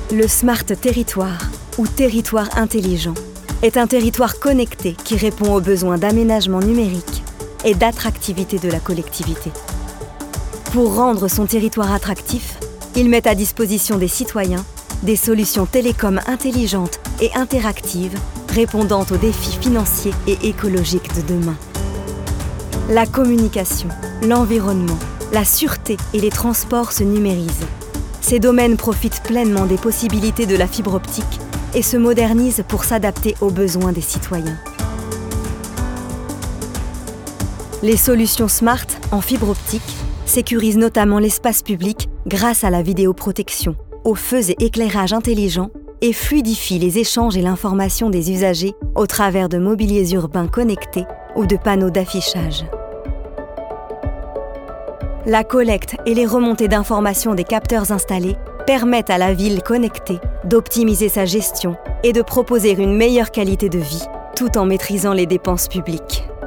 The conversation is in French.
Le Smart Territoire, ou territoire intelligent, est un territoire connecté qui répond aux besoins d'aménagement numérique et d'attractivité de la collectivité. Pour rendre son territoire attractif, il met à disposition des citoyens des solutions télécom intelligentes et interactives répondant aux défis financiers et écologiques de demain. La communication, l'environnement, la sûreté et les transports se numérisent. Ces domaines profitent pleinement des possibilités de la fibre optique et se modernisent pour s'adapter aux besoins des citoyens. Les solutions Smart en fibre optique sécurisent notamment l'espace public grâce à la vidéoprotection, aux feux et éclairages intelligents et fluidifient les échanges et l'information des usagers au travers de mobiliers urbains connectés ou de panneaux d'affichage. La collecte et les remontées d'informations des capteurs installés permettent à la ville connectée d'optimiser sa gestion et de proposer une meilleure qualité de vie, tout en maîtrisant les dépenses publiques.